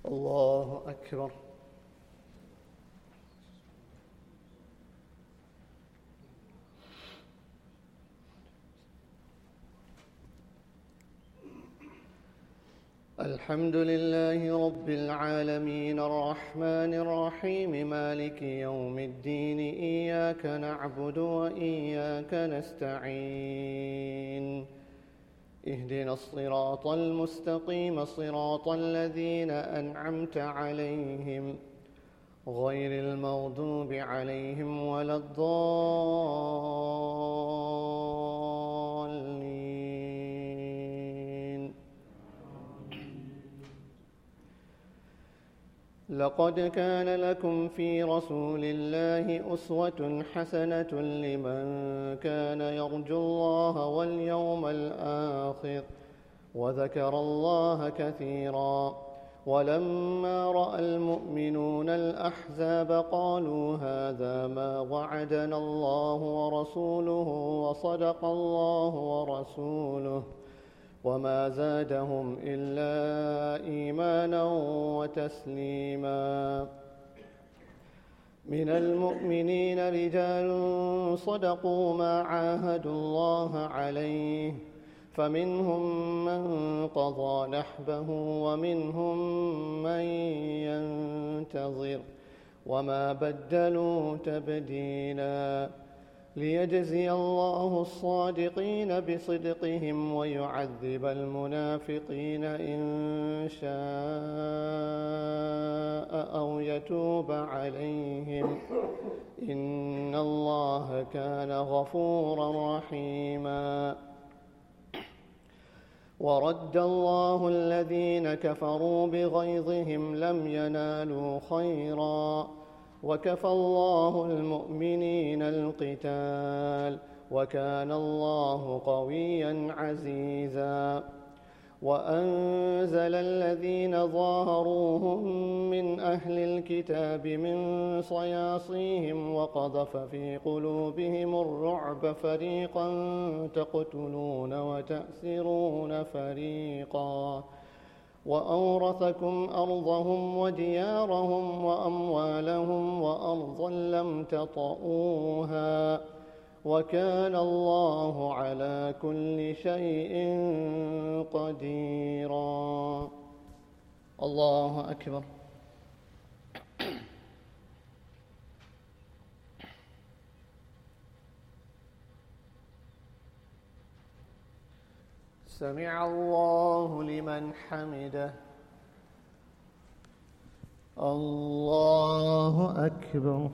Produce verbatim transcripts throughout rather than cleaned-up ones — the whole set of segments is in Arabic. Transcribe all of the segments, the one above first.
الله أكبر. الحمد لله رب العالمين الرحمن الرحيم مالك يوم الدين إياك نعبد وإياك نستعين اهدنا الصراط المستقيم صراط الذين أنعمت عليهم غير المغضوب عليهم ولا الضالين. لقد كان لكم في رسول الله أسوة حسنة لمن كان يرجو الله واليوم الآخر وذكر الله كثيرا. ولما رأى المؤمنون الأحزاب قالوا هذا ما وعدنا الله ورسوله وصدق الله ورسوله وما زادهم إلا إيمانا وتسليما. من المؤمنين رجال صدقوا ما عاهدوا الله عليه فمنهم من قضى نحبه ومنهم من ينتظر وما بدلوا تبديلا. ليجزي الله الصادقين بصدقهم ويعذب المنافقين إن شاء أو يتوب عليهم إن الله كان غفورا رحيما. ورد الله الذين كفروا بغيظهم لم ينالوا خيرا وكفى الله المؤمنين القتال وكان الله قويا عزيزا. وأنزل الذين ظاهروهم من أهل الكتاب من صياصيهم وقذف في قلوبهم الرعب فريقا تقتلون وتأسرون فريقا. وأورثكم أرضهم وديارهم وأموالهم وأرضا لم تطئوها وكان الله على كل شيء قديرا. الله أكبر. سمع الله لمن حمده. الله أكبر.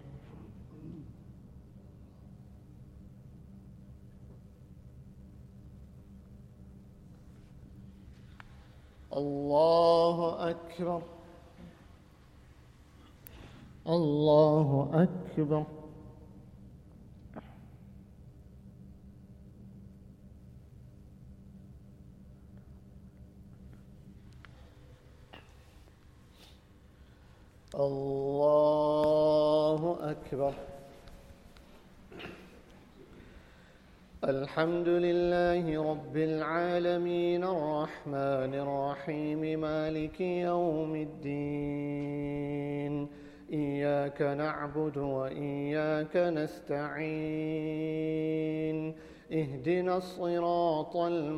الله أكبر. الله أكبر. الله أكبر. الحمد لله رب العالمين الرحمن الرحيم مالك يوم الدين إياك نعبد وإياك نستعين اهدنا الصراط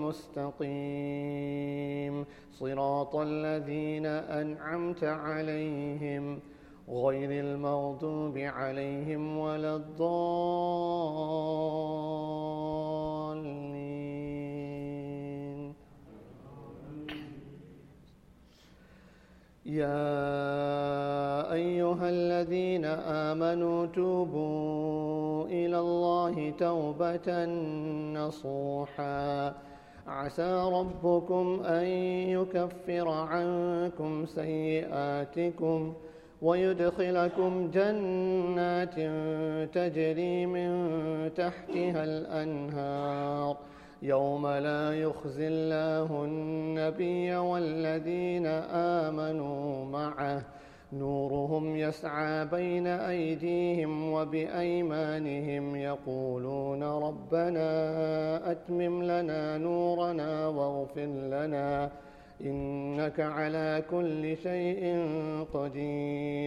المستقيم صراط الذين أنعمت عليهم غير المغضوب عليهم ولا الضالين. يا أيها الذين آمنوا توبوا إلى الله توبة نصوحا عسى ربكم أن يكفر عنكم سيئاتكم ويدخلكم جنات تجري من تحتها الأنهار يوم لا يخزي الله النبي والذين آمنوا معه نورهم يسعى بين أيديهم وبأيمانهم يقولون ربنا أتمم لنا نورنا واغفر لنا إنك على كل شيء قدير.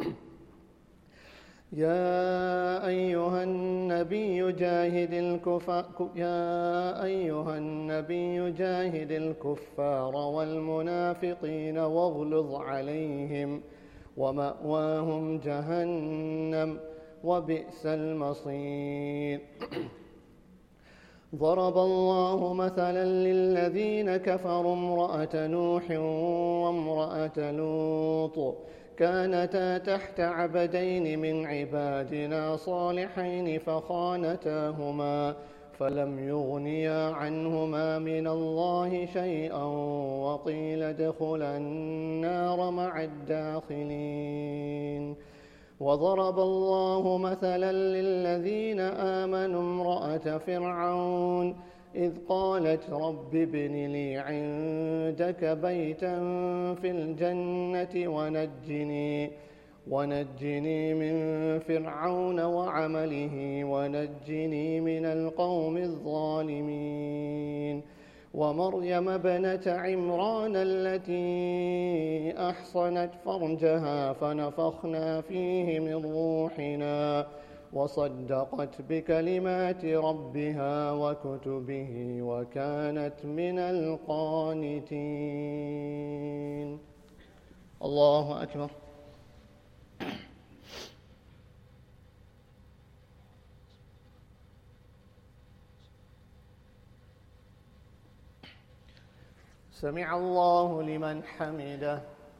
يا أيها النبي جاهد الكفار يا أيها النبي جاهد الكفار والمنافقين واغلظ عليهم ومأواهم جهنم وبئس المصير. ضرب الله مثلا للذين كفروا امرأة نوح وامرأة لوط كانتا تحت عبدين من عبادنا صالحين فخانتاهما فلم يغنيا عنهما من الله شيئا وقيل ادخلا النار مع الداخلين. وضرب الله مثلا للذين آمنوا امرأة فرعون إذ قالت رب ابن لي عندك بيتا في الجنة ونجني, ونجني من فرعون وعمله ونجني من القوم الظالمين. ومريم ابنة عمران التي أحصنت فرجها فنفخنا فيه من روحنا وصدقت بكلمات ربها وكتبه وكانت من القانتين. الله أكبر. سمع الله لمن حمده.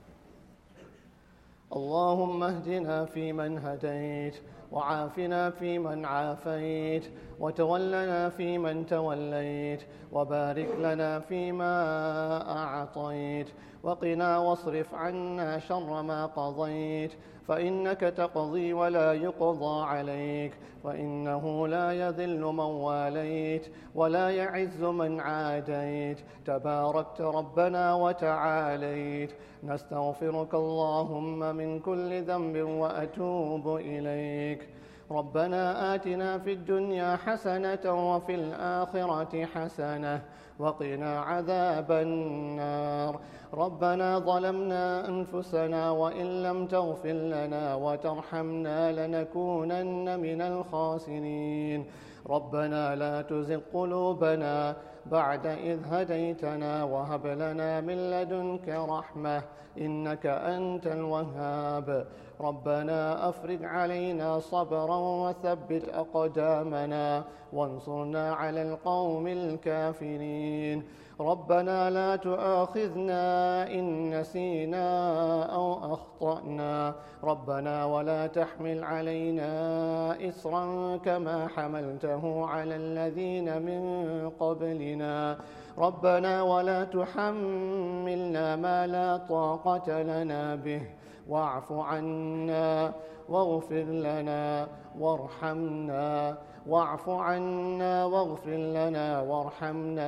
اللهم اهدنا فيمن هديت وعافنا فيمن عافيت وتولنا فيمن توليت وبارك لنا فيما أعطيت وقنا واصرف عنا شر ما قضيت فإنك تقضي ولا يقضى عليك فإنه لا يذل من واليت ولا يعز من عاديت تباركت ربنا وتعاليت. نستغفرك اللهم من كل ذنب وأتوب إليك. ربنا آتنا في الدنيا حسنة وفي الآخرة حسنة وقنا عذاب النار. ربنا ظلمنا أنفسنا وإن لم تغفر لنا وترحمنا لنكونن من الخاسرين. ربنا لا تزغ قلوبنا بعد إذ هديتنا وهب لنا من لدنك رحمة إنك أنت الوهاب. ربنا أفرج علينا صبرا وثبت أقدامنا وانصرنا على القوم الكافرين. ربنا لا تؤاخذنا إن نسينا أو أخطأنا. ربنا ولا تحمل علينا إصرا كما حملته على الذين من قبلنا. ربنا ولا تحملنا ما لا طاقة لنا به واعف عنا واغفر لنا وارحمنا واعف عنا واغفر لنا وارحمنا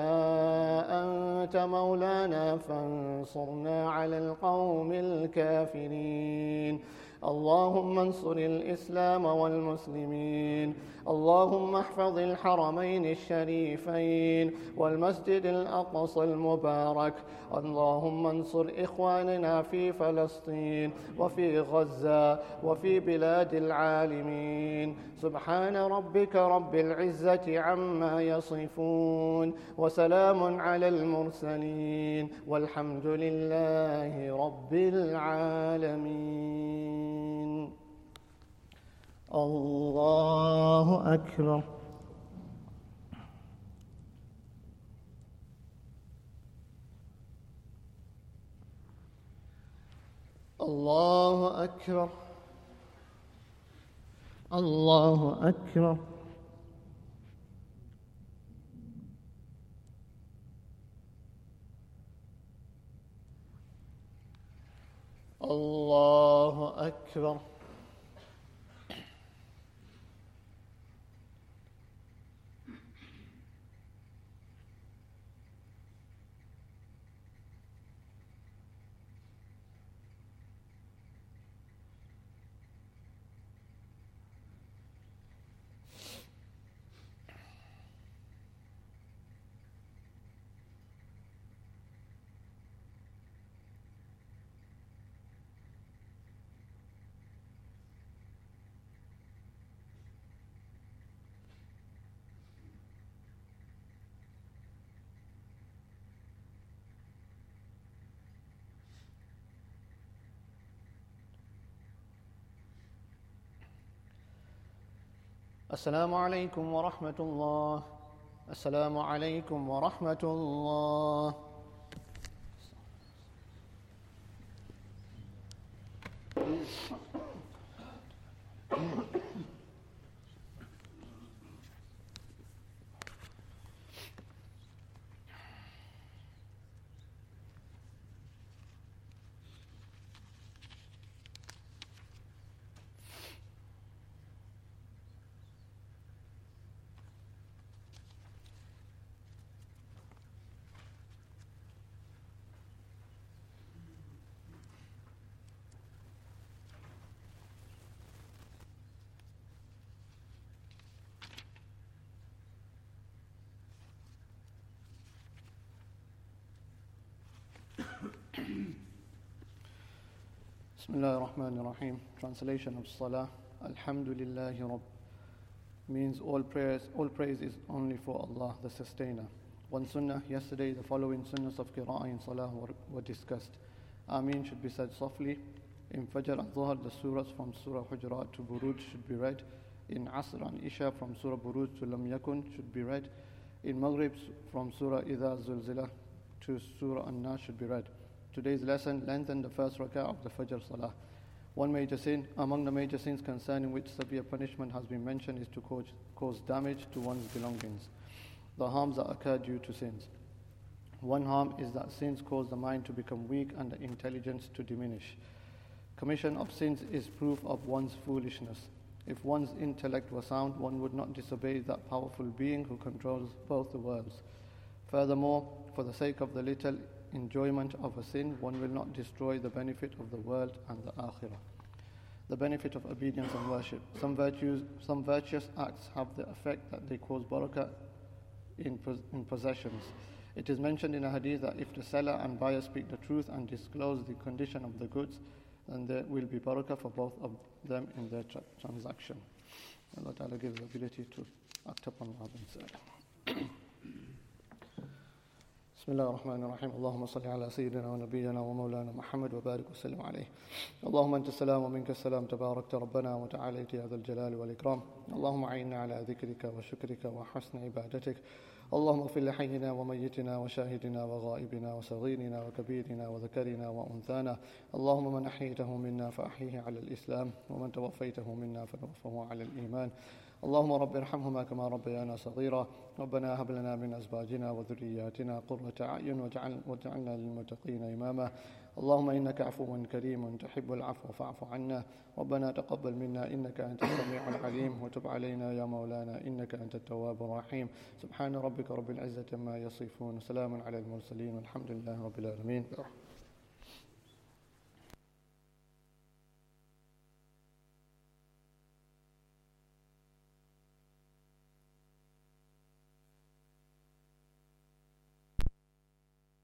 أنت مولانا فانصرنا على القوم الكافرين. اللهم انصر الإسلام والمسلمين. اللهم احفظ الحرمين الشريفين والمسجد الأقصى المبارك. اللهم انصر إخواننا في فلسطين وفي غزة وفي بلاد العالمين. سبحان ربك رب العزة عما يصفون وسلام على المرسلين والحمد لله رب العالمين. الله أكبر. الله أكبر. الله أكبر. الله أكبر. Assalamu alaikum wa rahmatullah. Assalamu alaikum wa rahmatullah. Bismillah ar-Rahman ar-Rahim. Translation of Salah. Alhamdulillahi Rabb means all prayers, all praise is only for Allah, the Sustainer. One sunnah, yesterday the following sunnahs of Qira'ah in Salah were, were discussed. Ameen should be said softly. In Fajr and Dhuhr, the surahs from Surah Hujurat to Buruj should be read. In Asr and Isha from Surah Buruj to Lam Yakun should be read. In Maghrib from Surah Idha Zulzila to Surah An-Nas should be read. Today's lesson, lengthen the first rak'ah of the Fajr Salah. One major sin, among the major sins concerning which severe punishment has been mentioned, is to cause, cause damage to one's belongings. The harms that occur due to sins. One harm is that sins cause the mind to become weak and the intelligence to diminish. Commission of sins is proof of one's foolishness. If one's intellect were sound, one would not disobey that powerful being who controls both the worlds. Furthermore, for the sake of the little enjoyment of a sin, one will not destroy the benefit of the world and the akhirah. The benefit of obedience and worship. Some virtues, some virtuous acts have the effect that they cause barakah in, in possessions. It is mentioned in a hadith that if the seller and buyer speak the truth and disclose the condition of the goods, then there will be barakah for both of them in their tra- transaction. Allah Ta'ala gives the ability to act upon what has been said. بسم الله الرحمن الرحيم اللهم صل على سيدنا ونبينا ومولانا محمد وبارك وسلم عليه اللهم أنت السلام ومنك السلام تباركت ربنا وتعاليت يا ذا الجلال والإكرام اللهم أعنا على ذكرك وشكرك وحسن عبادتك اللهم اغفر لحينا وميتنا وشاهدنا وغائبنا وصغيرنا وكبيرنا وذكرنا وأنثانا اللهم من أحييته منا فأحيه على الإسلام ومن توفيته منا فتوفه على الإيمان اللهم رب ارحمهما كما ربيانا صغيرا ربنا هب لنا من أزواجنا وذرياتنا قرة أعين واجعل واجعلنا للمتقين إماما اللهم إنك عفو كريم تحب العفو فاعف عنا ربنا تقبل منا إنك أنت السميع العليم وتب علينا يا مولانا إنك أنت التواب الرحيم سبحان ربك رب العزة ما يصفون سلام على المرسلين والحمد لله رب العالمين.